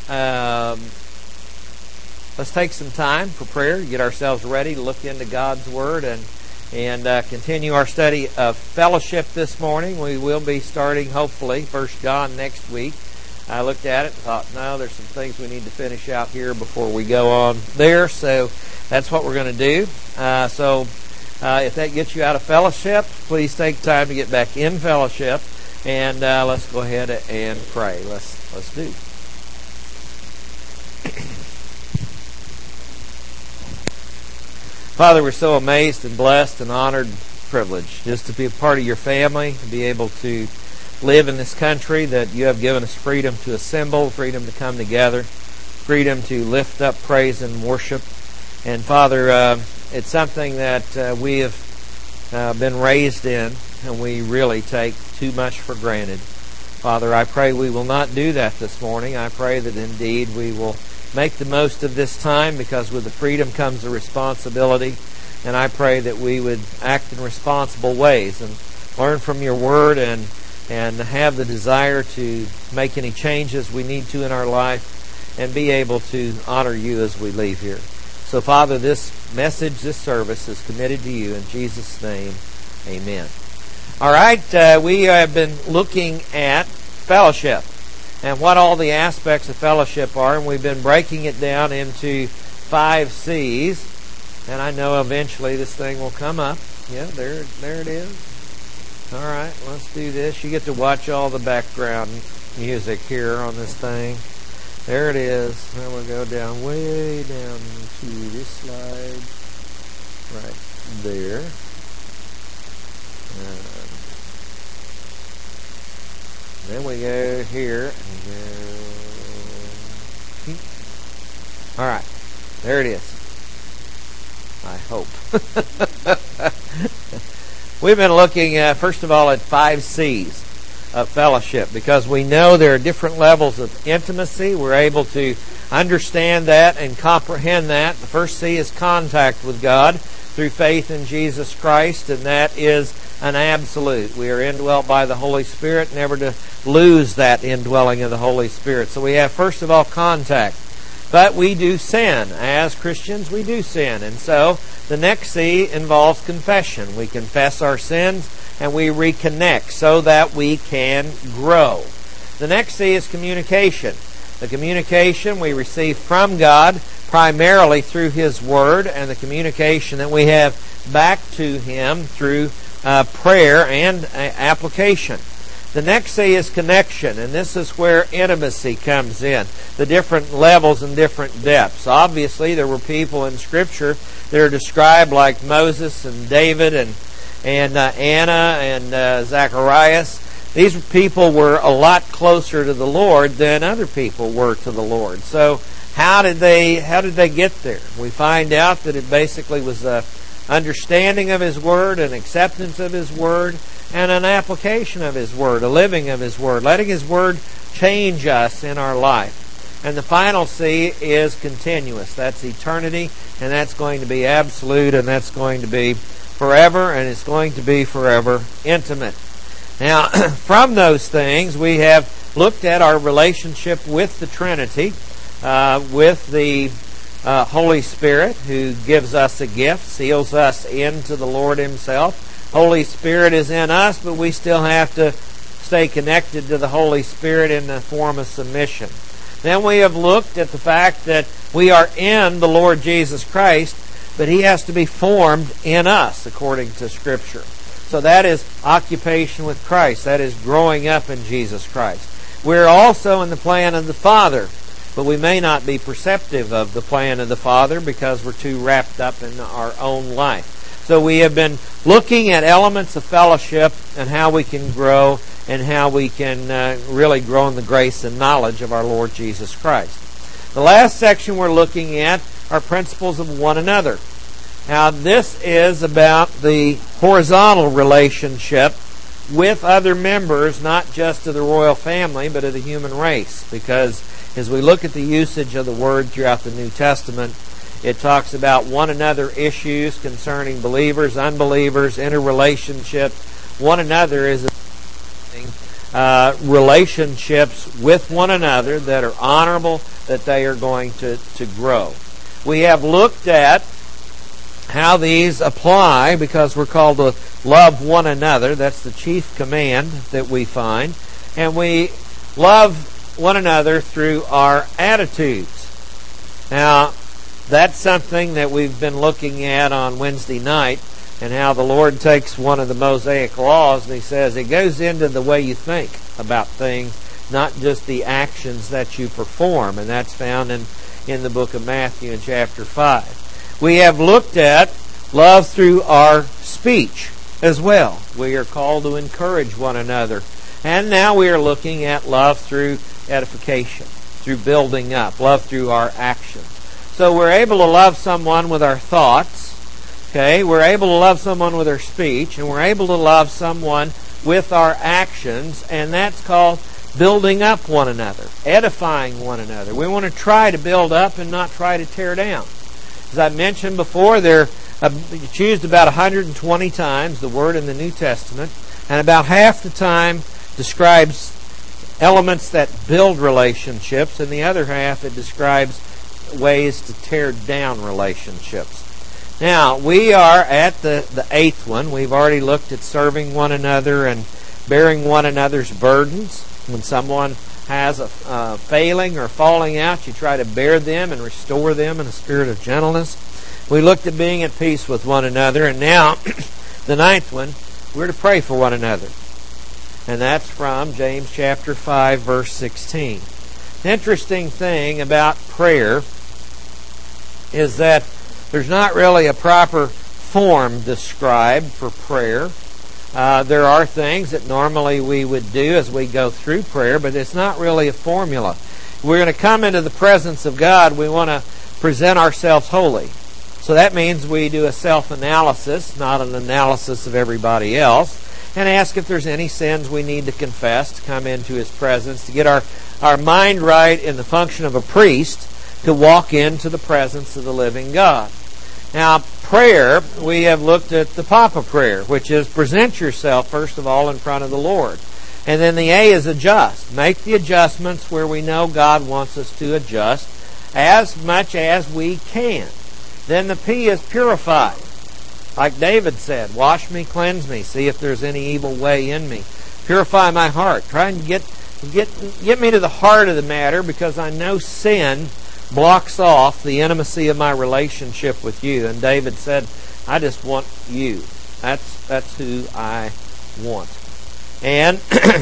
let's take some time for prayer, get ourselves ready to look into God's Word and continue our study of fellowship this morning. We will be starting, hopefully, 1 John next week. I looked at it and thought, no, there's some things we need to finish out here before we go on there. So that's what we're going to do. If that gets you out of fellowship, please take time to get back in fellowship. And let's go ahead and pray. Let's do. Father, we're so amazed and blessed and honored and privileged just to be a part of your family, to be able to live in this country that you have given us freedom to assemble, freedom to come together, freedom to lift up praise and worship. And Father, it's something that we have been raised in, and we really take too much for granted. Father, I pray we will not do that this morning. I pray that indeed we will make the most of this time, because with the freedom comes the responsibility. And I pray that we would act in responsible ways and learn from your word and have the desire to make any changes we need to in our life and be able to honor you as we leave here. So, Father, this message, this service is committed to you. In Jesus' name, amen. All right, we have been looking at fellowship and what all the aspects of fellowship are, and we've been breaking it down into 5 C's. And I know eventually this thing will come up. Yeah, there it is. All right, let's do this. You get to watch all the background music here on this thing. There it is. Then we'll go down, way down to this slide. Right there. Then we go here and go. All right, there it is. I hope. We've been looking, first of all, at 5 C's of fellowship, because we know there are different levels of intimacy. We're able to understand that and comprehend that. The first C is contact with God through faith in Jesus Christ, and that is an absolute. We are indwelt by the Holy Spirit, never to lose that indwelling of the Holy Spirit. So we have, first of all, contact. But we do sin. As Christians, we do sin. And so the next C involves confession. We confess our sins and we reconnect so that we can grow. The next C is communication. The communication we receive from God primarily through His Word, and the communication that we have back to Him through prayer and application. The next C is connection, and this is where intimacy comes in, the different levels and different depths. Obviously, there were people in Scripture that are described like Moses and David and Anna and Zacharias. These people were a lot closer to the Lord than other people were to the Lord. So how did they get there? We find out that it basically was a understanding of His Word, an acceptance of His Word, and an application of His Word, a living of His Word, letting His Word change us in our life. And the final C is continuous. That's eternity, and that's going to be absolute, and that's going to be forever, and it's going to be forever intimate. Now, from those things, we have looked at our relationship with the Trinity, with the Holy Spirit, who gives us a gift, seals us into the Lord Himself. Holy Spirit is in us, but we still have to stay connected to the Holy Spirit in the form of submission. Then we have looked at the fact that we are in the Lord Jesus Christ, but He has to be formed in us according to Scripture. So that is occupation with Christ. That is growing up in Jesus Christ. We're also in the plan of the Father, but we may not be perceptive of the plan of the Father because we're too wrapped up in our own life. So we have been looking at elements of fellowship and how we can grow and how we can really grow in the grace and knowledge of our Lord Jesus Christ. The last section we're looking at are principles of one another. Now, this is about the horizontal relationship with other members, not just of the royal family, but of the human race. Because as we look at the usage of the word throughout the New Testament, it talks about one another issues concerning believers, unbelievers, interrelationships. One another is relationships with one another that are honorable, that they are going to grow. We have looked at how these apply because we're called to love one another. That's the chief command that we find. And we love one another through our attitudes. Now, that's something that we've been looking at on Wednesday night, and how the Lord takes one of the Mosaic laws and He says it goes into the way you think about things, not just the actions that you perform. And that's found in the book of Matthew in chapter 5. We have looked at love through our speech as well. We are called to encourage one another. And now we are looking at love through edification, through building up, love through our actions. So we're able to love someone with our thoughts, okay? We're able to love someone with our speech, and we're able to love someone with our actions, and that's called building up one another, edifying one another. We want to try to build up and not try to tear down. As I mentioned before, they're used about 120 times, the word in the New Testament, and about half the time describes elements that build relationships, and the other half it describes ways to tear down relationships. Now, we are at the 8th one. We've already looked at serving one another and bearing one another's burdens. When someone has a failing or falling out, you try to bear them and restore them in a spirit of gentleness. We looked at being at peace with one another, and now, the 9th one, we're to pray for one another. And that's from James chapter 5, verse 16. The interesting thing about prayer is that there's not really a proper form described for prayer. There are things that normally we would do as we go through prayer, but it's not really a formula. We're going to come into the presence of God. We want to present ourselves holy. So that means we do a self-analysis, not an analysis of everybody else, and ask if there's any sins we need to confess to come into His presence, to get our mind right in the function of a priest, to walk into the presence of the living God. Now, prayer, we have looked at the Papa prayer, which is present yourself, first of all, in front of the Lord. And then the A is adjust. Make the adjustments where we know God wants us to adjust as much as we can. Then the P is purify. Like David said, wash me, cleanse me, see if there's any evil way in me. Purify my heart. Try and get me to the heart of the matter, because I know sin blocks off the intimacy of my relationship with you. And David said, I just want you. That's who I want. And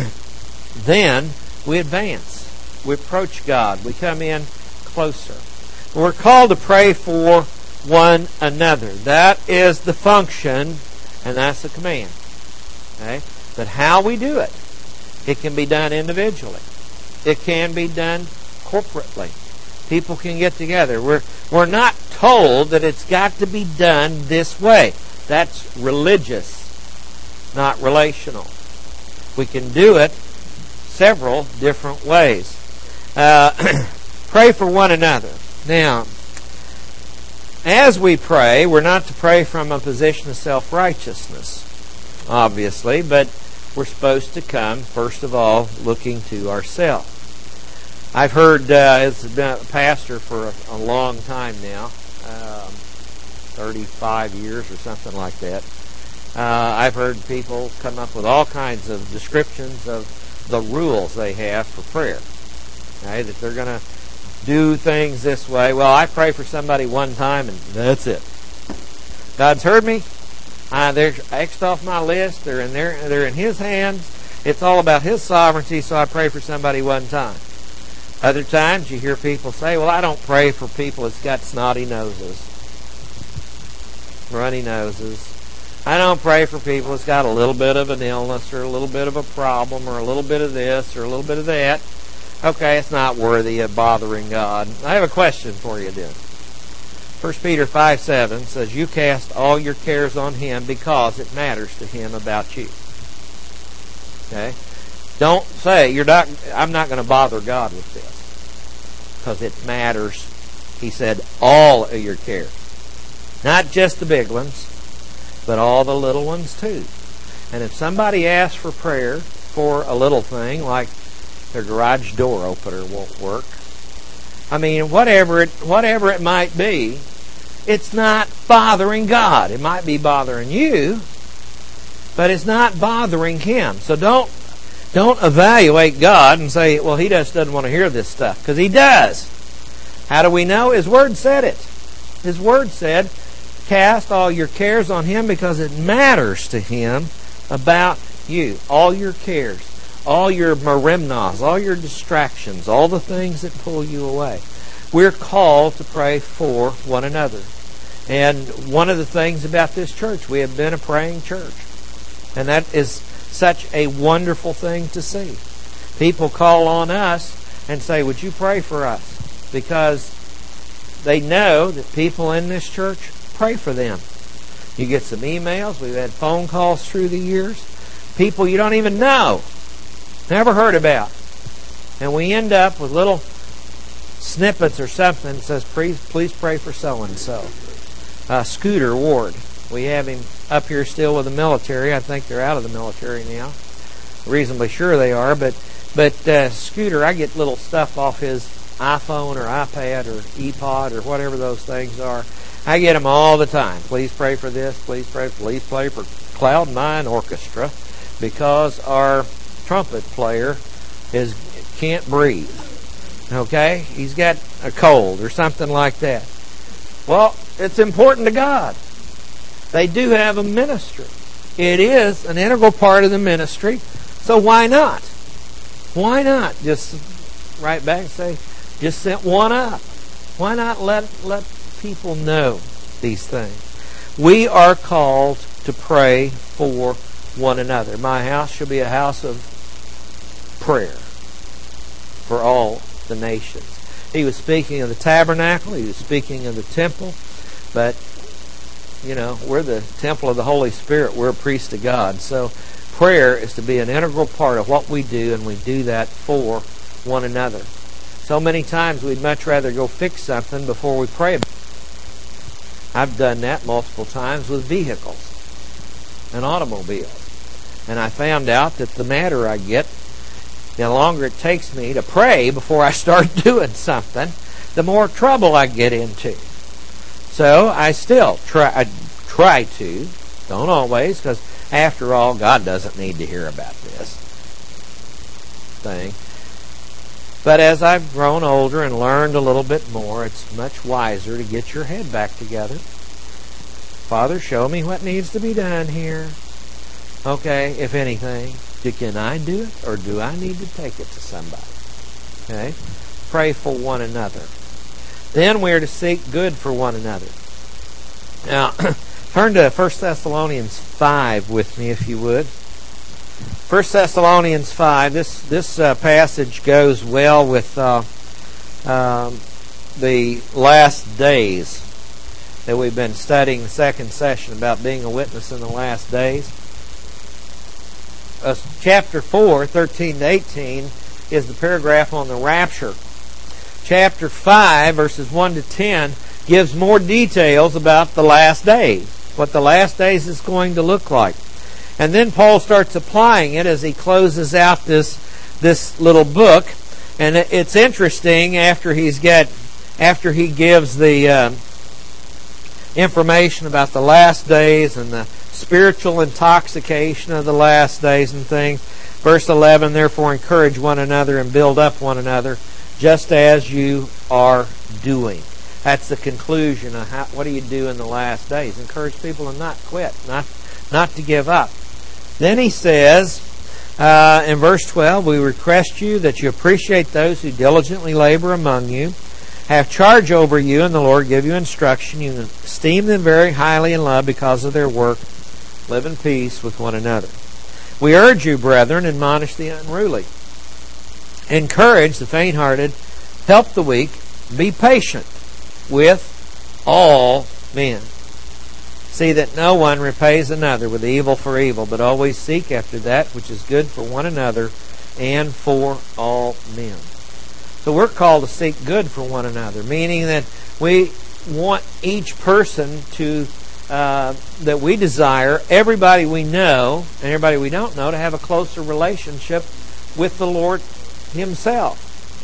then we advance. We approach God. We come in closer. We're called to pray for one another. That is the function, and that's the command. Okay? But how we do it, it can be done individually. It can be done corporately. People can get together. We're not told that it's got to be done this way. That's religious, not relational. We can do it several different ways. Pray for one another. Now, as we pray, we're not to pray from a position of self-righteousness, obviously, but we're supposed to come, first of all, looking to ourselves. I've heard, as a pastor for a long time now, 35 years or something like that, I've heard people come up with all kinds of descriptions of the rules they have for prayer. Okay, that they're going to do things this way. Well, I pray for somebody one time and that's it. God's heard me. They're X'd off my list. They're in His hands. It's all about His sovereignty, so I pray for somebody one time. Other times you hear people say, well, I don't pray for people that's got snotty noses, runny noses. I don't pray for people that's got a little bit of an illness or a little bit of a problem or a little bit of this or a little bit of that. Okay, it's not worthy of bothering God. I have a question for you then. 1 Peter 5:7 says, you cast all your cares on Him because it matters to Him about you. Okay? Don't say, I'm not going to bother God with this, because it matters. He said, all of your cares. Not just the big ones, but all the little ones too. And if somebody asks for prayer for a little thing, like their garage door opener won't work, I mean, whatever it might be, it's not bothering God. It might be bothering you, but it's not bothering Him. So don't evaluate God and say, well, He just doesn't want to hear this stuff, because He does. How do we know? His Word said it. His Word said, cast all your cares on Him because it matters to Him about you. All your cares, all your merimnos, all your distractions, all the things that pull you away. We're called to pray for one another. And one of the things about this church, we have been a praying church. And that is such a wonderful thing to see. People call on us and say, would you pray for us? Because they know that people in this church pray for them. You get some emails. We've had phone calls through the years. People you don't even know. Never heard about. And we end up with little snippets or something that says, please pray for so-and-so. Scooter Ward. We have him up here still with the military. I think they're out of the military now. Reasonably sure they are. But Scooter, I get little stuff off his iPhone or iPad or ePod or whatever those things are. I get them all the time. Please pray for this. Please pray for Cloud Nine Orchestra, because our trumpet player can't breathe. Okay? He's got a cold or something like that. Well, it's important to God. They do have a ministry. It is an integral part of the ministry. So why not? Why not just write back and say, just sent one up? Why not let people know these things? We are called to pray for one another. My house shall be a house of prayer for all the nations. He was speaking of the tabernacle. He was speaking of the temple. But, we're the temple of the Holy Spirit. We're a priest of God. So prayer is to be an integral part of what we do, and we do that for one another. So many times we'd much rather go fix something before we pray about it. I've done that multiple times with vehicles and automobiles. And I found out that the madder I get, the longer it takes me to pray before I start doing something, the more trouble I get into. So I still try to, don't always, because after all, God doesn't need to hear about this thing. But as I've grown older and learned a little bit more, it's much wiser to get your head back together. Father, show me what needs to be done here. Okay, if anything, can I do it, or do I need to take it to somebody? Okay, pray for one another. Then we are to seek good for one another. Now, turn to 1 Thessalonians 5 with me, if you would. 1 Thessalonians 5. This passage goes well with the last days that we've been studying the second session about being a witness in the last days. Chapter 4, 13 to 18, is the paragraph on the rapture. Chapter 5, verses 1 to 10, gives more details about the last days, what the last days is going to look like. And then Paul starts applying it as he closes out this little book. And it's interesting after he gives the information about the last days and the spiritual intoxication of the last days and things. Verse 11, therefore encourage one another and build up one another, just as you are doing. That's the conclusion of what do you do in the last days. Encourage people to not quit, not to give up. Then he says, in verse 12, we request you that you appreciate those who diligently labor among you, have charge over you, and the Lord give you instruction. You esteem them very highly in love because of their work. Live in peace with one another. We urge you, brethren, admonish the unruly. Encourage the faint-hearted. Help the weak. Be patient with all men. See that no one repays another with evil for evil, but always seek after that which is good for one another and for all men. So we're called to seek good for one another, meaning that we want each person to that we desire everybody we know and everybody we don't know to have a closer relationship with the Lord Himself.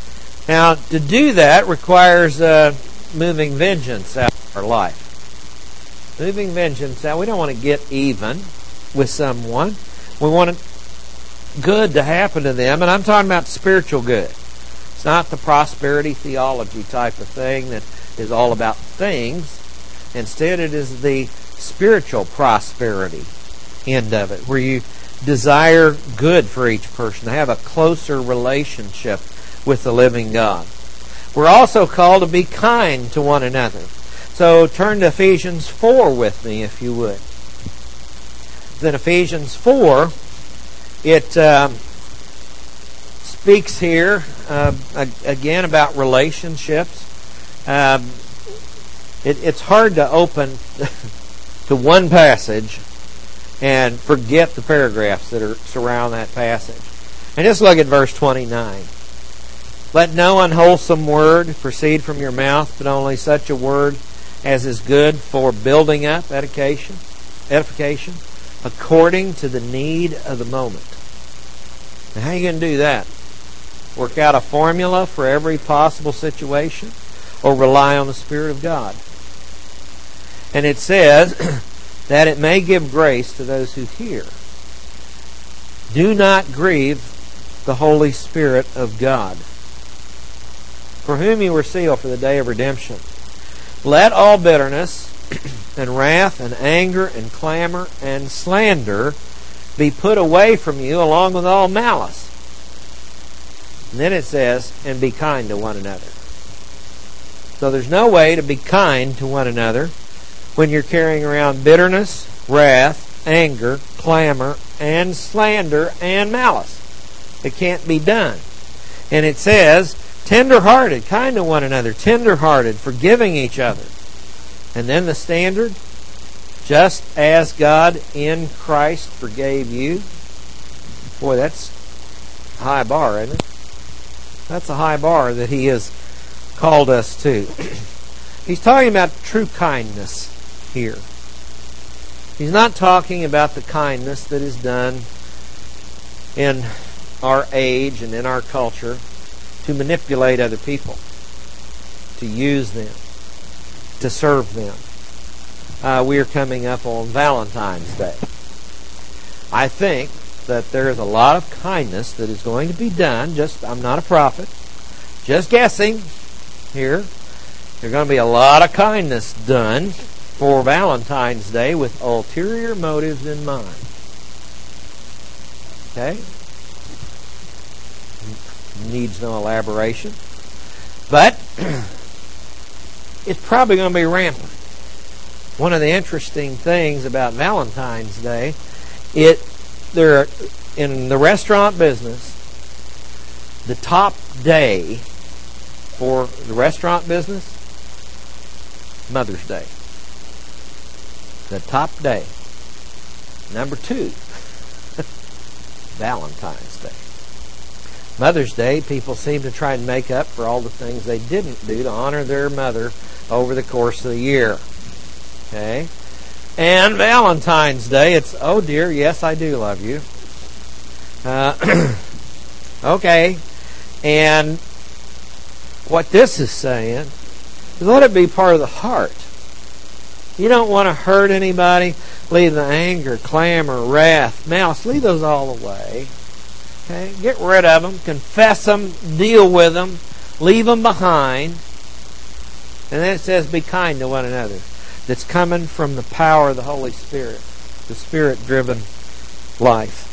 Now, to do that requires moving vengeance out of our life. Moving vengeance out. We don't want to get even with someone. We want good to happen to them, and I'm talking about spiritual good. It's not the prosperity theology type of thing that is all about things. Instead, it is the spiritual prosperity end of it, where you desire good for each person, to have a closer relationship with the living God. We're also called to be kind to one another. So turn to Ephesians 4 with me, if you would. Then Ephesians 4, it speaks here again about relationships. It's hard to open to one passage and forget the paragraphs that surround that passage. And just look at verse 29. Let no unwholesome word proceed from your mouth, but only such a word as is good for building up, edification, according to the need of the moment. Now, how are you going to do that? Work out a formula for every possible situation, or rely on the Spirit of God? And it says that it may give grace to those who hear. Do not grieve the Holy Spirit of God, for whom you were sealed for the day of redemption. Let all bitterness and wrath and anger and clamor and slander be put away from you, along with all malice. And then it says, and be kind to one another. So there's no way to be kind to one another when you're carrying around bitterness, wrath, anger, clamor, and slander, and malice. It can't be done. And it says, tender-hearted, kind to one another, tender-hearted, forgiving each other. And then the standard, just as God in Christ forgave you. Boy, that's a high bar, isn't it? That's a high bar that He has called us to. He's talking about true kindness here. He's not talking about the kindness that is done in our age and in our culture to manipulate other people, to use them, to serve them. We are coming up on Valentine's Day. I think that there is a lot of kindness that is going to be done. I'm not a prophet. Just guessing here. There's going to be a lot of kindness done for Valentine's Day with ulterior motives in mind. Okay? Needs no elaboration. But it's probably going to be rampant. One of the interesting things about Valentine's Day, in the restaurant business, the top day for the restaurant business, Mother's Day. The top day. Number 2, Valentine's Day. Mother's Day, people seem to try and make up for all the things they didn't do to honor their mother over the course of the year. Okay? And Valentine's Day, it's, oh dear, yes, I do love you. Okay. And what this is saying is let it be part of the heart. You don't want to hurt anybody. Leave the anger, clamor, wrath, malice. Leave those all away. Okay? Get rid of them. Confess them. Deal with them. Leave them behind. And then it says, be kind to one another. That's coming from the power of the Holy Spirit. The Spirit-driven life.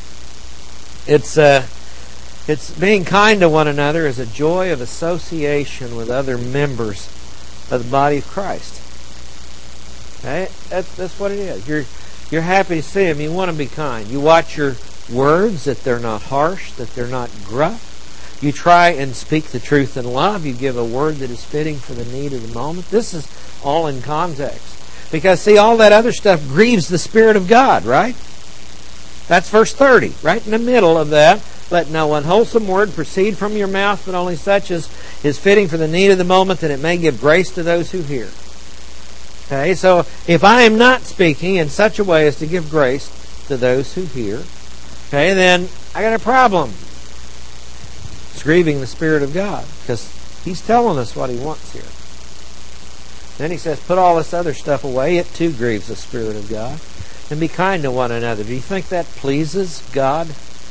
It's being kind to one another is a joy of association with other members of the body of Christ. Okay? That's what it is. You're happy to see them. You want to be kind. You watch your words, that they're not harsh, that they're not gruff. You try and speak the truth in love. You give a word that is fitting for the need of the moment. This is all in context. Because, see, all that other stuff grieves the Spirit of God, right? That's verse 30, right in the middle of that. Let no unwholesome word proceed from your mouth, but only such as is fitting for the need of the moment, that it may give grace to those who hear. Okay, so if I am not speaking in such a way as to give grace to those who hear, okay, then I got a problem. It's grieving the Spirit of God, because He's telling us what He wants here. Then He says, put all this other stuff away. It too grieves the Spirit of God. And be kind to one another. Do you think that pleases God?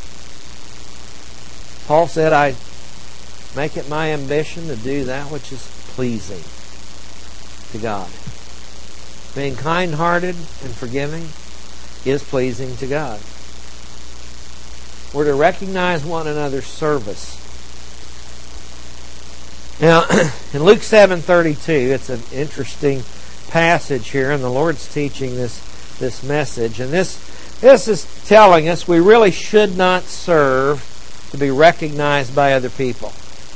Paul said, I make it my ambition to do that which is pleasing to God. Being kind-hearted and forgiving is pleasing to God. We're to recognize one another's service. Now, in Luke 7:32, it's an interesting passage here, and the Lord's teaching this message. And this is telling us we really should not serve to be recognized by other people.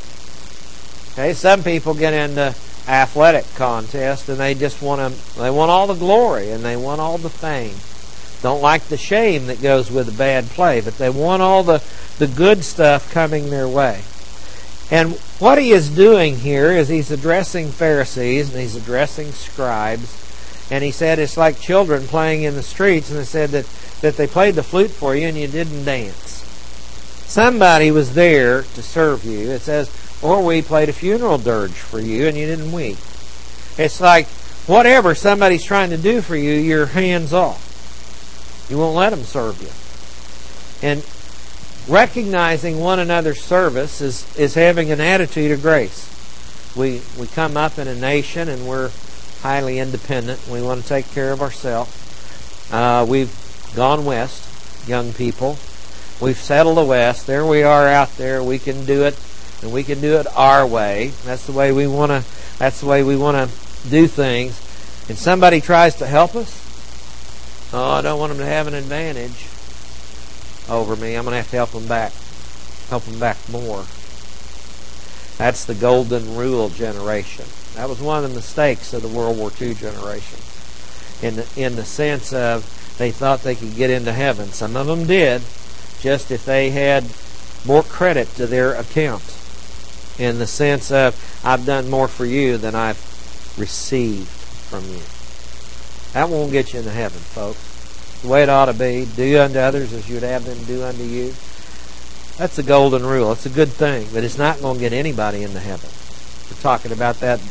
Okay, some people get into athletic contests and they want all the glory and they want all the fame. Don't like the shame that goes with the bad play, but they want all the good stuff coming their way. And what he is doing here is he's addressing Pharisees and he's addressing scribes. And he said it's like children playing in the streets, and they said that they played the flute for you and you didn't dance. Somebody was there to serve you. It says, or we played a funeral dirge for you and you didn't weep. It's like whatever somebody's trying to do for you, you're hands off. You won't let them serve you. And recognizing one another's service is having an attitude of grace. We come up in a nation and we're highly independent. We want to take care of ourselves. We've gone west, young people. We've settled the West. There we are out there. We can do it, and we can do it our way. That's the way we want to. That's the way we want to do things. And somebody tries to help us. Oh, I don't want them to have an advantage over me. I'm going to have to help them back. Help them back more. That's the golden rule generation. That was one of the mistakes of the World War II generation. In the sense of they thought they could get into heaven. Some of them did, just if they had more credit to their account. In the sense of, I've done more for you than I've received from you. That won't get you into heaven, folks. The way it ought to be, do unto others as you would have them do unto you. That's the golden rule. It's a good thing, but it's not going to get anybody into heaven. We're talking about that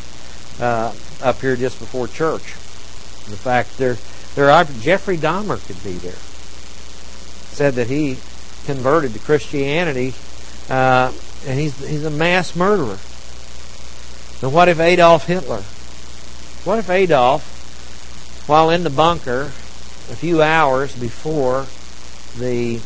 up here just before church. In fact, there are Jeffrey Dahmer could be there. Said that he converted to Christianity, and he's a mass murderer. Now, what if Adolf Hitler? What if Adolf, while in the bunker, a few hours before the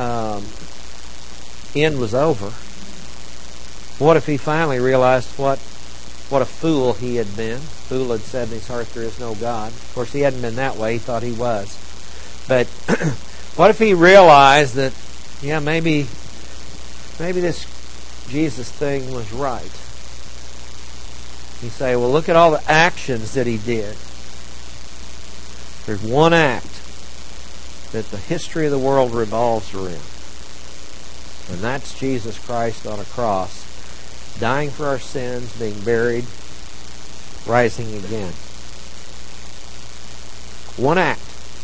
end was over, what if he finally realized what a fool he had been? Fool had said in his heart there is no God. Of course, he hadn't been that way. He thought he was. But what if he realized that, yeah, maybe this Jesus thing was right? You say, well, look at all the actions that he did. There's one act that the history of the world revolves around. And that's Jesus Christ on a cross, dying for our sins, being buried, rising again. One act.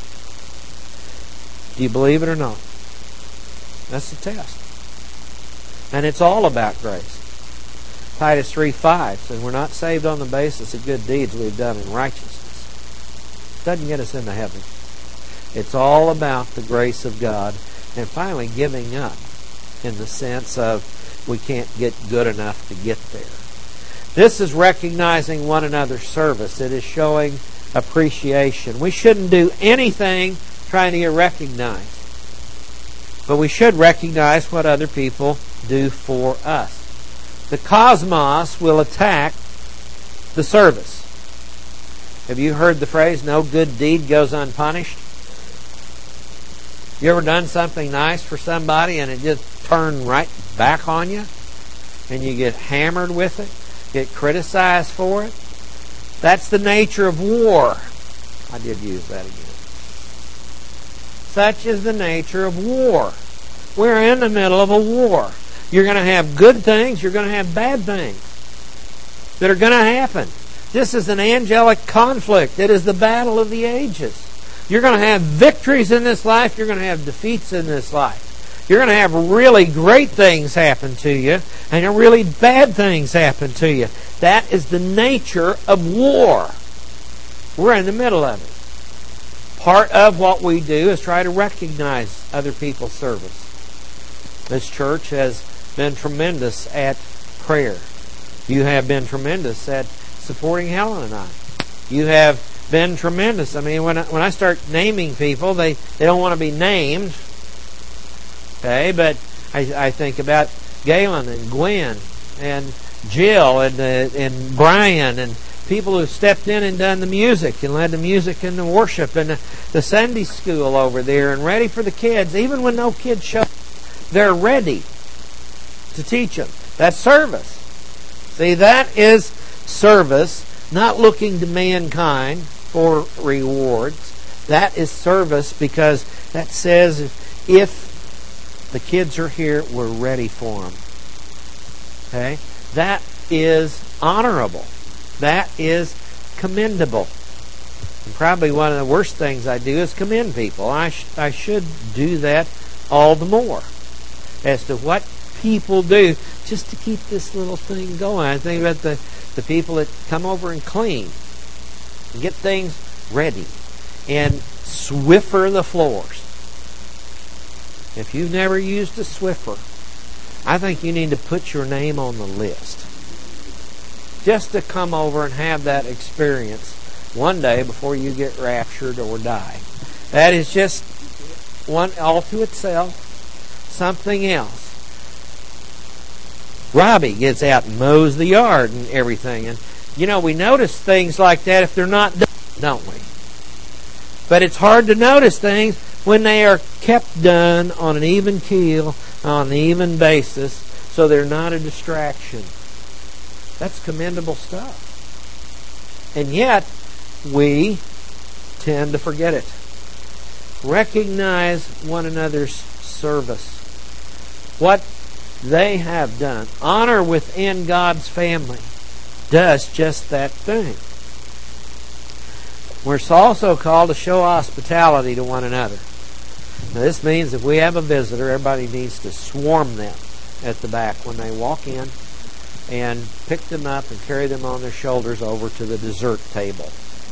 Do you believe it or not? That's the test. And it's all about grace. Titus 3:5 says we're not saved on the basis of good deeds we've done in righteousness. It doesn't get us into heaven. It's all about the grace of God and finally giving up in the sense of we can't get good enough to get there. This is recognizing one another's service. It is showing appreciation. We shouldn't do anything trying to get recognized. But we should recognize what other people do for us. The cosmos will attack the service. Have you heard the phrase, no good deed goes unpunished? You ever done something nice for somebody and it just turned right back on you? And you get hammered with it? Get criticized for it? That's the nature of war. I did use that again. Such is the nature of war. We're in the middle of a war. You're going to have good things, you're going to have bad things that are going to happen. This is an angelic conflict. It is the battle of the ages. You're going to have victories in this life, you're going to have defeats in this life. You're going to have really great things happen to you and really bad things happen to you. That is the nature of war. We're in the middle of it. Part of what we do is try to recognize other people's service. This church has been tremendous at prayer. You have been tremendous at supporting Helen and I. You have been tremendous. I mean, when I start naming people, they don't want to be named. Okay, but I think about Galen and Gwen and Jill and Brian and people who stepped in and done the music and led the music and the worship and the Sunday school over there and ready for the kids. Even when no kids show up, they're ready to teach them. That's service. See, that is service, not looking to mankind for rewards. That is service because that says if the kids are here, we're ready for them. Okay? That is honorable. That is commendable. And probably one of the worst things I do is commend people. I should do that all the more as to what people do just to keep this little thing going. I think about the people that come over and clean and get things ready and Swiffer the floors. If you've never used a Swiffer, I think you need to put your name on the list. Just to come over and have that experience one day before you get raptured or die. That is just one all to itself. Something else. Robbie gets out and mows the yard and everything. And, we notice things like that if they're not done, don't we? But it's hard to notice things when they are kept done on an even keel, on an even basis, so they're not a distraction. That's commendable stuff. And yet, we tend to forget it. Recognize one another's service. What they have done. Honor within God's family does just that thing. We're also called to show hospitality to one another. Now, this means if we have a visitor, everybody needs to swarm them at the back when they walk in and pick them up and carry them on their shoulders over to the dessert table.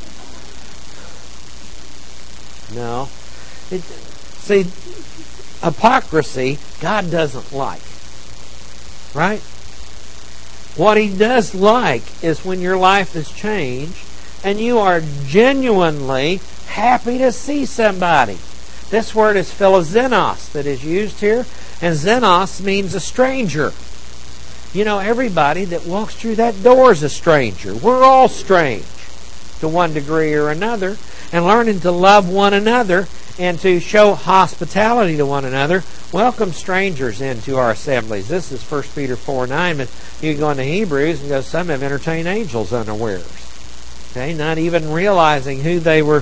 No. See, hypocrisy, God doesn't like. Right? What He does like is when your life has changed and you are genuinely happy to see somebody. This word is philoxenos that is used here, and xenos means a stranger. Everybody that walks through that door is a stranger. We're all strange to one degree or another, and learning to love one another and to show hospitality to one another. Welcome strangers into our assemblies. This is 1 Peter 4:9, but you can go into Hebrews and go, some have entertained angels unawares. Okay, not even realizing who they were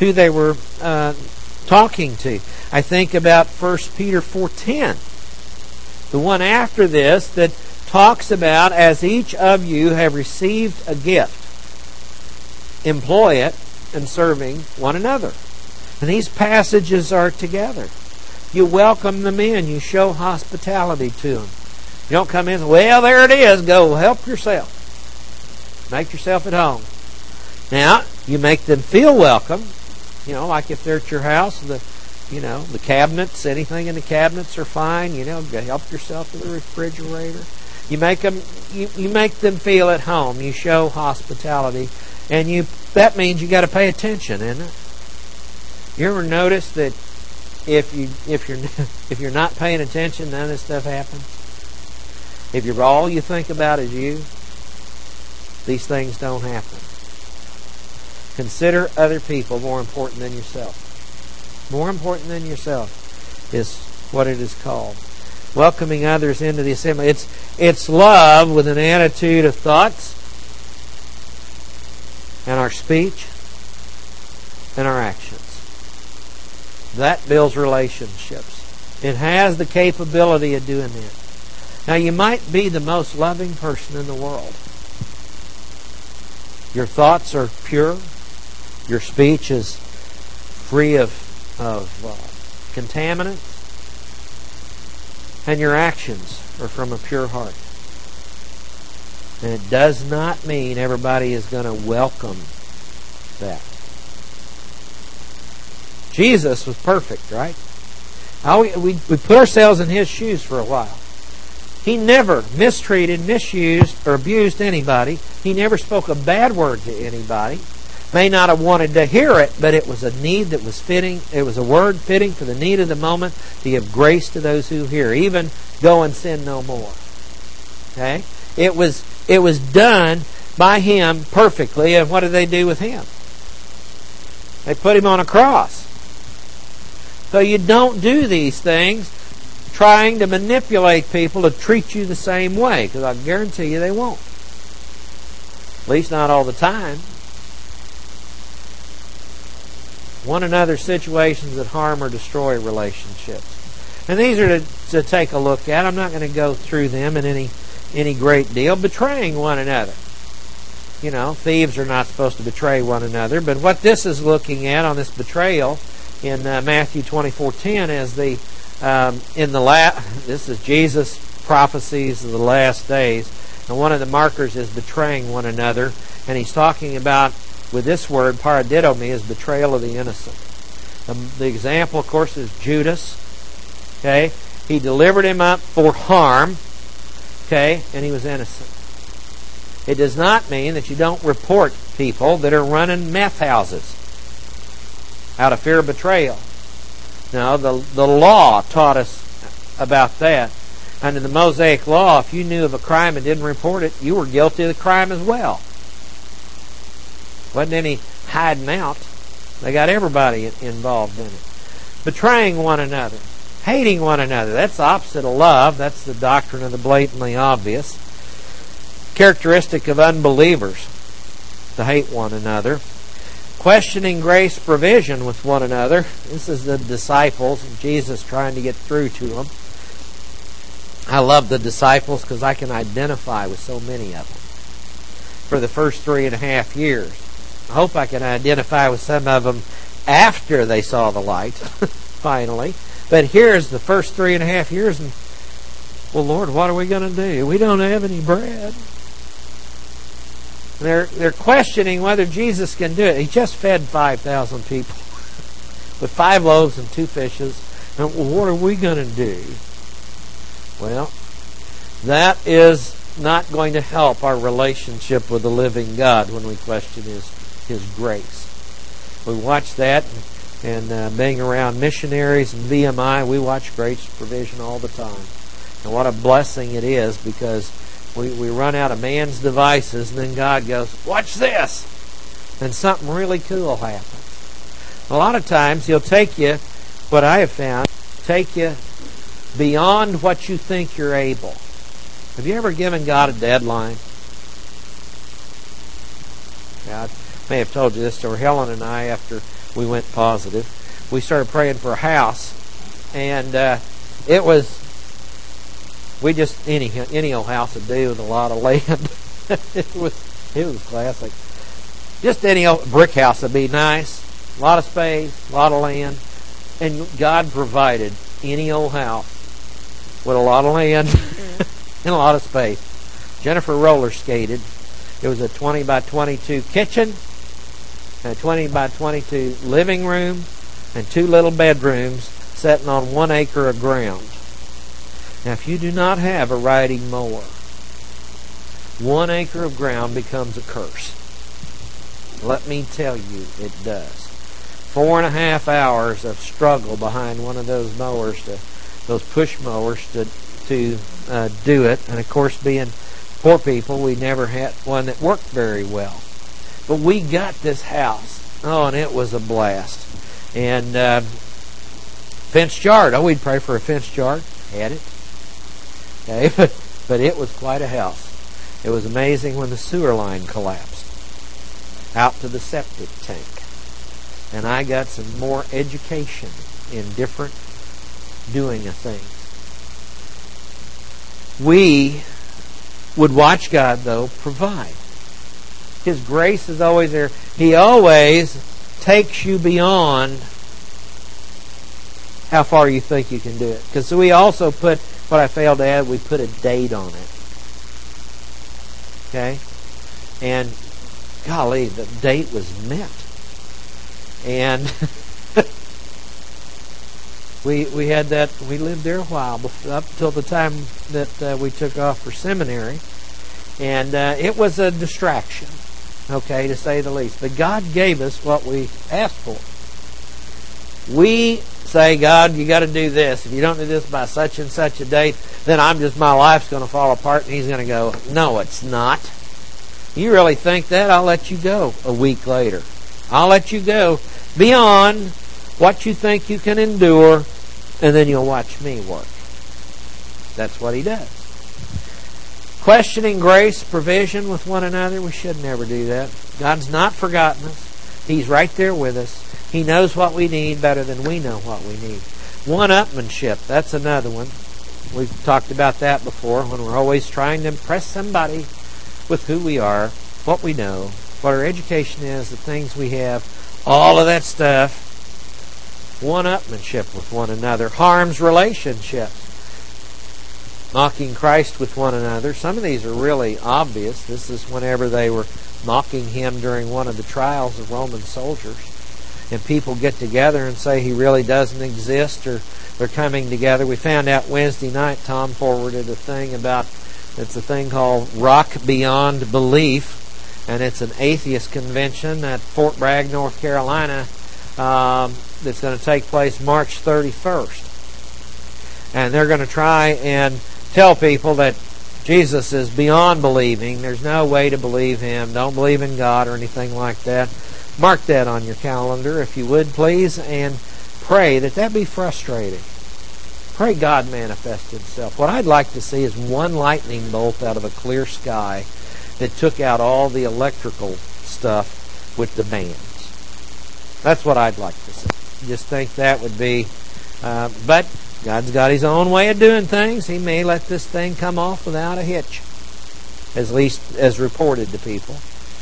talking to. I think about 1 Peter 4:10, the one after this that talks about, as each of you have received a gift, employ it in serving one another. And these passages are together. You welcome them in. You show hospitality to them. You don't come in and, well, there it is. Go help yourself. Make yourself at home. Now, you make them feel welcome. Like if they're at your house, the cabinets, anything in the cabinets are fine. Help yourself to the refrigerator. You make them feel at home. You show hospitality. And that means you got to pay attention, isn't it? You ever notice that if you're not paying attention, none of this stuff happens? If all you think about is you, these things don't happen. Consider other people more important than yourself. More important than yourself is what it is called. Welcoming others into the assembly. It's love with an attitude of thoughts and our speech and our actions. That builds relationships. It has the capability of doing that. Now, you might be the most loving person in the world. Your thoughts are pure. Your speech is free of contaminants. and your actions are from a pure heart. And it does not mean everybody is going to welcome that. Jesus was perfect, right? We put ourselves in His shoes for a while. He never mistreated, misused, or abused anybody. He never spoke a bad word to anybody. May not have wanted to hear it, but it was a need that was fitting. It was a word fitting for the need of the moment to give grace to those who hear. Even go and sin no more. Okay? It was done by Him perfectly. And what did they do with Him? They put Him on a cross. So you don't do these things trying to manipulate people to treat you the same way, because I guarantee you they won't. At least not all the time. One another situations that harm or destroy relationships. And these are to take a look at. I'm not going to go through them in any great deal. Betraying one another. You know, thieves are not supposed to betray one another. But what this is looking at on this betrayal in Matthew 24:10 is this is Jesus' prophecies of the last days. And one of the markers is betraying one another. And he's talking about, with this word, paradidomi, is betrayal of the innocent. The example, of course, is Judas. Okay? He delivered him up for harm. Okay? And he was innocent. It does not mean that you don't report people that are running meth houses out of fear of betrayal. No, the law taught us about that. Under the Mosaic Law, if you knew of a crime and didn't report it, you were guilty of the crime as well. Wasn't any hiding out. They got everybody involved in it. Betraying one another. Hating one another. That's the opposite of love. That's the doctrine of the blatantly obvious. Characteristic of unbelievers, to hate one another. Questioning grace provision with one another. This is the disciples, and Jesus trying to get through to them. I love the disciples because I can identify with so many of them. For the first 3.5 years. I hope I can identify with some of them after they saw the light, finally. But here's the first 3.5 years, and, well, Lord, what are we going to do? We don't have any bread. They're questioning whether Jesus can do it. He just fed 5,000 people with 5 loaves and 2 fishes. And what are we going to do? Well, that is not going to help our relationship with the living God when we question His grace. We watch that, and being around missionaries and VMI, we watch grace provision all the time. And what a blessing it is, because we run out of man's devices, and then God goes, watch this! And something really cool happens. A lot of times He'll take you, what I have found, take you beyond what you think you're able. Have you ever given God a deadline? Yeah, I may have told you this story. Helen and I, after we went positive, we started praying for a house, and it was, we just, any old house would do with a lot of land. it was classic. Just any old brick house would be nice, a lot of space, a lot of land, and God provided any old house with a lot of land and a lot of space. Jennifer roller skated. It was a 20 by 22 kitchen, and a 20 by 22 living room, and 2 little bedrooms sitting on 1 acre of ground. Now, if you do not have a riding mower, 1 acre of ground becomes a curse. Let me tell you, it does. 4.5 hours of struggle behind one of those mowers, those push mowers to do it. And of course, being poor people, we never had one that worked very well. But we got this house. Oh, and it was a blast. And fenced yard. Oh, we'd pray for a fenced yard. Had it. Okay, but it was quite a house. It was amazing when the sewer line collapsed out to the septic tank. And I got some more education in different doing of things. We would watch God, though, provide. His grace is always there. He always takes you beyond how far you think you can do it. Because we also put what I failed to add, we put a date on it. Okay? And golly, the date was met. And we had that, we lived there a while, up till the time that we took off for seminary. And it was a distraction, okay, to say the least. But God gave us what we asked for. We say, God, you got to do this. If you don't do this by such and such a date, then my life's going to fall apart. And He's going to go, no, it's not. You really think that? I'll let you go a week later. I'll let you go beyond what you think you can endure, and then you'll watch me work. That's what He does. Questioning grace, provision with one another, we should never do that. God's not forgotten us. He's right there with us. He knows what we need better than we know what we need. One-upmanship, that's another one. We've talked about that before, when we're always trying to impress somebody with who we are, what we know, what our education is, the things we have, all of that stuff. One-upmanship with one another. Harms relationships. Mocking Christ with one another. Some of these are really obvious. This is whenever they were mocking Him during one of the trials of Roman soldiers. And people get together and say He really doesn't exist, or they're coming together. We found out Wednesday night, Tom forwarded a thing about, it's a thing called Rock Beyond Belief, and it's an atheist convention at Fort Bragg, North Carolina, that's going to take place March 31st. And they're going to try and tell people that Jesus is beyond believing. There's no way to believe Him. Don't believe in God or anything like that. Mark that on your calendar, if you would, please, and pray that be frustrating. Pray God manifest Himself. What I'd like to see is one lightning bolt out of a clear sky that took out all the electrical stuff with the bands. That's what I'd like to see. Just think that would be... but God's got His own way of doing things. He may let this thing come off without a hitch, at least as reported to people.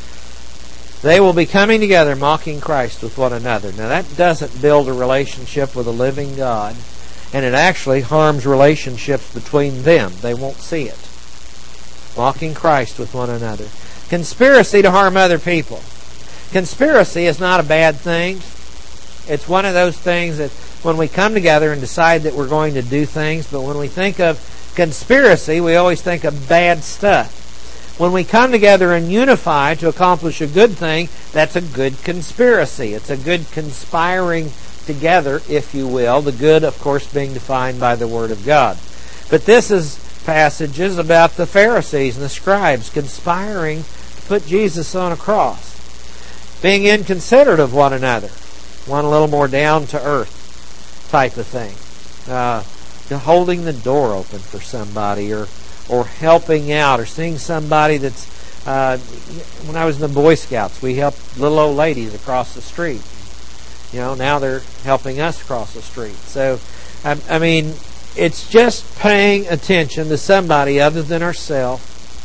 They will be coming together, mocking Christ with one another. Now that doesn't build a relationship with a living God, and it actually harms relationships between them. They won't see it. Mocking Christ with one another. Conspiracy to harm other people. Conspiracy is not a bad thing. It's one of those things that when we come together and decide that we're going to do things, but when we think of conspiracy, we always think of bad stuff. When we come together and unify to accomplish a good thing, that's a good conspiracy. It's a good conspiring together, if you will. The good, of course, being defined by the Word of God. But this is passages about the Pharisees and the scribes conspiring to put Jesus on a cross. Being inconsiderate of one another. One a little more down to earth type of thing. Holding the door open for somebody, or helping out, or seeing somebody that's... when I was in the Boy Scouts, we helped little old ladies across the street. Now they're helping us across the street. So, I mean, it's just paying attention to somebody other than ourselves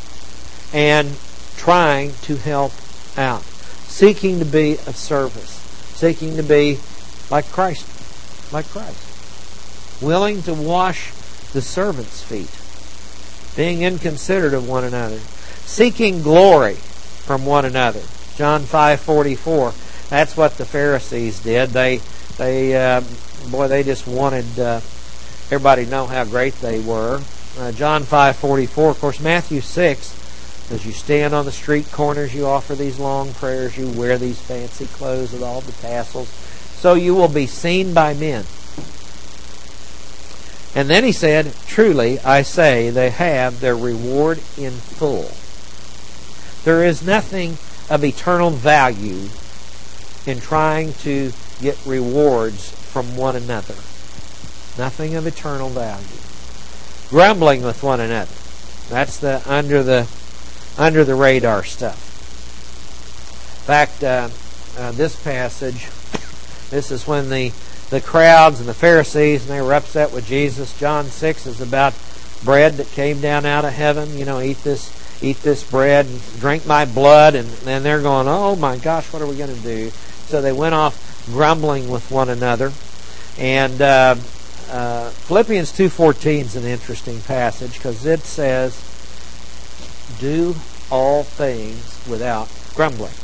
and trying to help out. Seeking to be of service. Seeking to be like Christ. Like Christ. Willing to wash the servants' feet. Being inconsiderate of one another. Seeking glory from one another. John 5:44. That's what the Pharisees did. They just wanted everybody to know how great they were. John 5:44. Of course, Matthew 6. As you stand on the street corners, you offer these long prayers. You wear these fancy clothes with all the tassels. So you will be seen by men. And then he said, truly, I say, they have their reward in full. There is nothing of eternal value in trying to get rewards from one another. Nothing of eternal value. Grumbling with one another. That's the under the radar stuff. In fact, this passage, this is when the crowds and the Pharisees, and they were upset with Jesus. John 6 is about bread that came down out of heaven. Eat this bread and drink my blood. And then they're going, oh my gosh, what are we going to do? So they went off grumbling with one another. And Philippians 2:14 is an interesting passage because it says, do all things without grumbling.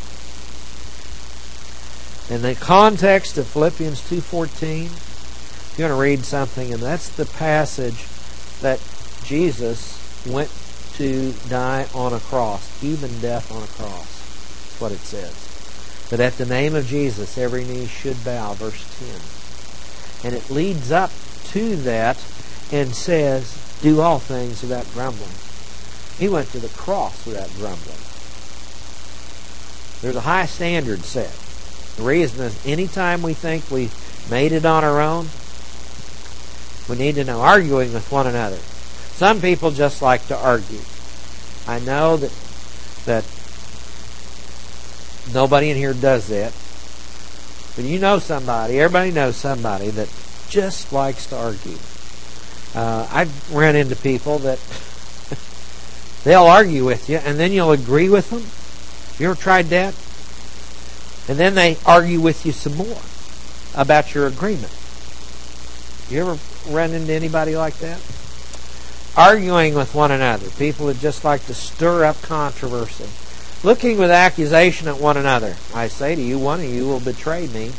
In the context of Philippians 2:14, you're going to read something, and that's the passage that Jesus went to die on a cross, even death on a cross. That's what it says. That at the name of Jesus, every knee should bow, verse 10. And it leads up to that and says, do all things without grumbling. He went to the cross without grumbling. There's a high standard set. The reason is anytime we think we made it on our own, we need to know arguing with one another. Some people just like to argue. I know that nobody in here does that. But you know somebody, everybody knows somebody that just likes to argue. I've run into people that they'll argue with you and then you'll agree with them. You ever tried that? And then they argue with you some more about your agreement. You ever run into anybody like that? Arguing with one another. People that just like to stir up controversy. Looking with accusation at one another. I say to you, one of you will betray me.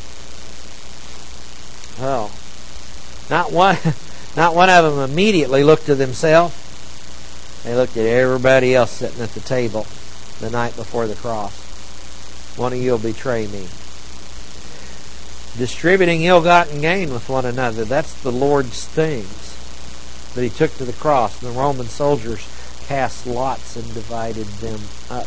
Well, not one of them immediately looked to themselves. They looked at everybody else sitting at the table the night before the cross. One of you will betray me. Distributing ill-gotten gain with one another. That's the Lord's things that He took to the cross. And the Roman soldiers cast lots and divided them up.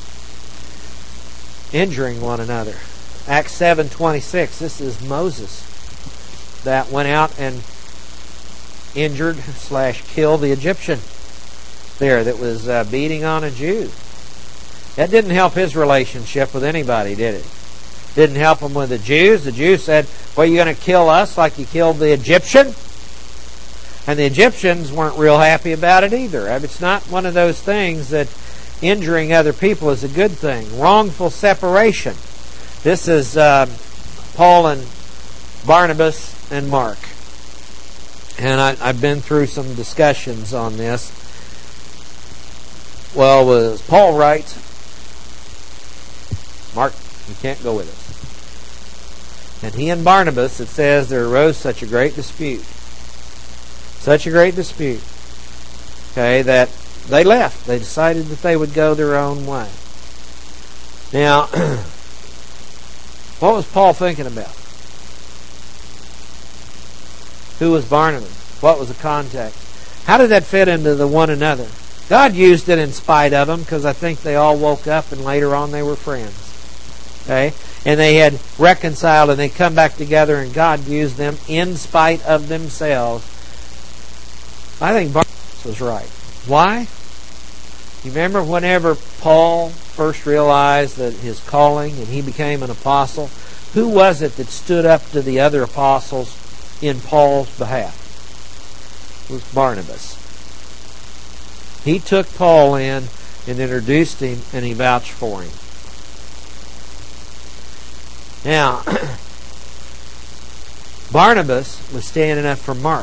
Injuring one another. Acts 7:26. This is Moses that went out and injured / killed the Egyptian there that was beating on a Jew. That didn't help his relationship with anybody, did it? Didn't help him with the Jews. The Jews said, well, you're going to kill us like you killed the Egyptian? And the Egyptians weren't real happy about it either. It's not one of those things that injuring other people is a good thing. Wrongful separation. This is Paul and Barnabas and Mark. And I've been through some discussions on this. Well, was Paul right? Mark, you can't go with us. And he and Barnabas, it says, there arose such a great dispute. Such a great dispute. Okay, that they left. They decided that they would go their own way. Now, what was Paul thinking about? Who was Barnabas? What was the context? How did that fit into the one another? God used it in spite of them because I think they all woke up and later on they were friends. Okay? And they had reconciled and they come back together and God used them in spite of themselves. I think Barnabas was right. Why? You remember whenever Paul first realized that his calling and he became an apostle, who was it that stood up to the other apostles in Paul's behalf? It was Barnabas. He took Paul in and introduced him and he vouched for him. Now, Barnabas was standing up for Mark.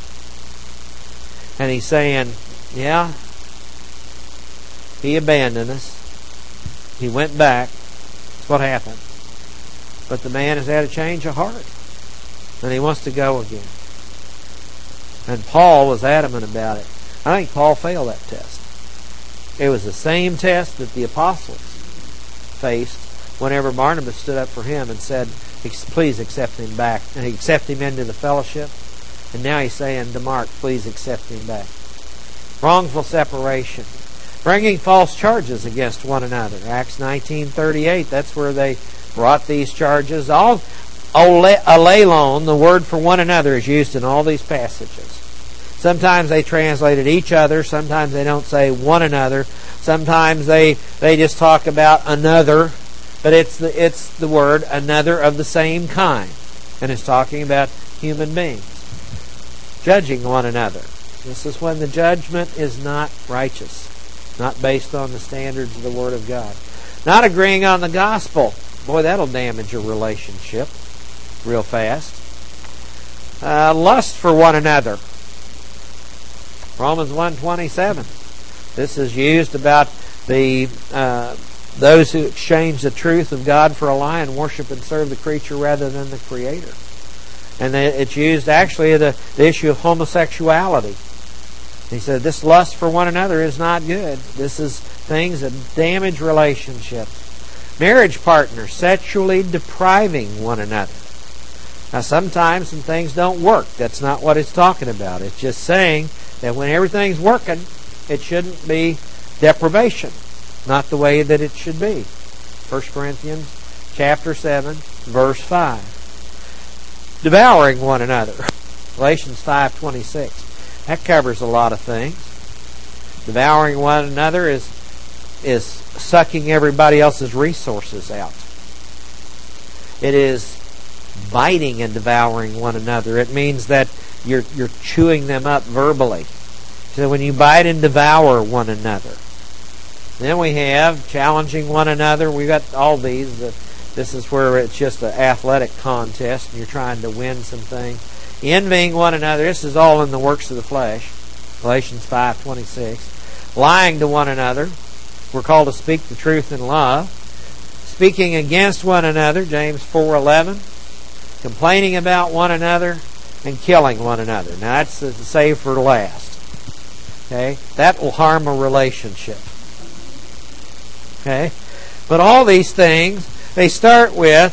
And he's saying, yeah, he abandoned us. He went back. That's what happened. But the man has had a change of heart. And he wants to go again. And Paul was adamant about it. I think Paul failed that test. It was the same test that the apostles faced whenever Barnabas stood up for him and said, please accept him back. And he accepted him into the fellowship. And now he's saying to Mark, please accept him back. Wrongful separation. Bringing false charges against one another. Acts 19:38, that's where they brought these charges. Alalon, the word for one another, is used in all these passages. Sometimes they translate it each other. Sometimes they don't say one another. Sometimes they just talk about another. But it's the word another of the same kind. And it's talking about human beings. Judging one another. This is when the judgment is not righteous. Not based on the standards of the Word of God. Not agreeing on the gospel. Boy, that'll damage a relationship real fast. Lust for one another. Romans 1:27. This is used about those who exchange the truth of God for a lie and worship and serve the creature rather than the Creator. And it's used actually the issue of homosexuality. He said this lust for one another is not good. This is things that damage relationships. Marriage partners sexually depriving one another. Now sometimes some things don't work. That's not what it's talking about. It's just saying that when everything's working, it shouldn't be deprivation. Not the way that it should be. 1 Corinthians chapter 7, verse 5. Devouring one another. Galatians 5:26. That covers a lot of things. Devouring one another is sucking everybody else's resources out. It is biting and devouring one another. It means that you're chewing them up verbally. So when you bite and devour one another. Then we have challenging one another. We've got all these. This is where it's just an athletic contest and you're trying to win some things. Envying one another. This is all in the works of the flesh. Galatians 5:26. Lying to one another. We're called to speak the truth in love. Speaking against one another. James 4:11. Complaining about one another and killing one another. Now that's the save for last. Okay? That will harm a relationship. Okay? But all these things, they start with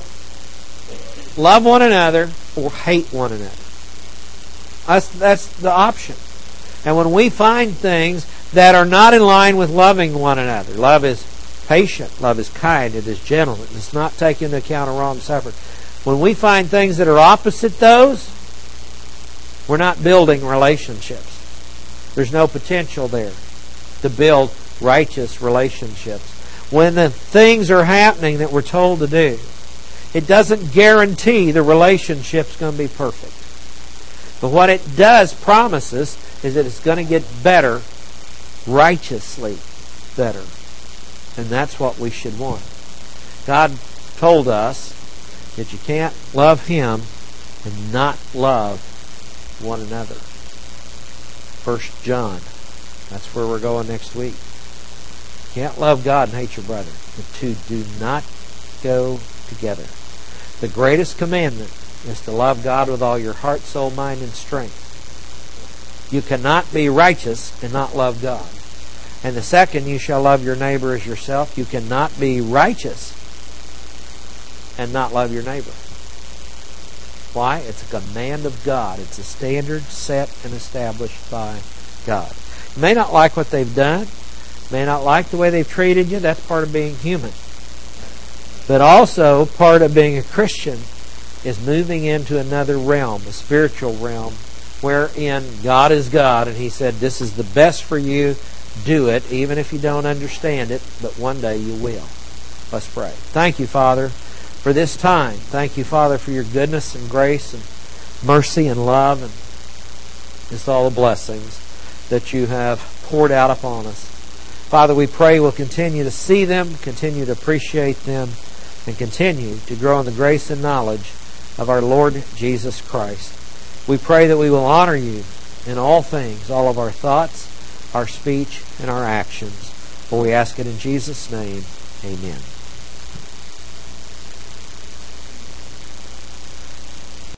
love one another or hate one another. That's the option. And when we find things that are not in line with loving one another, love is patient, love is kind, it is gentle, it does not take into account a wrong suffered. When we find things that are opposite those, we're not building relationships. There's no potential there to build righteous relationships. When the things are happening that we're told to do, it doesn't guarantee the relationship's going to be perfect. But what it does promise us is that it's going to get better, righteously better. And that's what we should want. God told us that you can't love Him and not love one another. 1 John. That's where we're going next week. You can't love God and hate your brother. The two do not go together. The greatest commandment is to love God with all your heart, soul, mind, and strength. You cannot be righteous and not love God. And the second, you shall love your neighbor as yourself. You cannot be righteous and not love your neighbor. Why? It's a command of God. It's a standard set and established by God. You may not like what they've done. You may not like the way they've treated you. That's part of being human. But also, part of being a Christian is moving into another realm, a spiritual realm, wherein God is God, and He said, this is the best for you. Do it, even if you don't understand it, but one day you will. Let's pray. Thank you, Father, for this time. Thank you, Father, for your goodness and grace and mercy and love and just all the blessings that you have poured out upon us. Father, we pray we'll continue to see them, continue to appreciate them, and continue to grow in the grace and knowledge of our Lord Jesus Christ. We pray that we will honor you in all things, all of our thoughts, our speech, and our actions. For we ask it in Jesus' name. Amen.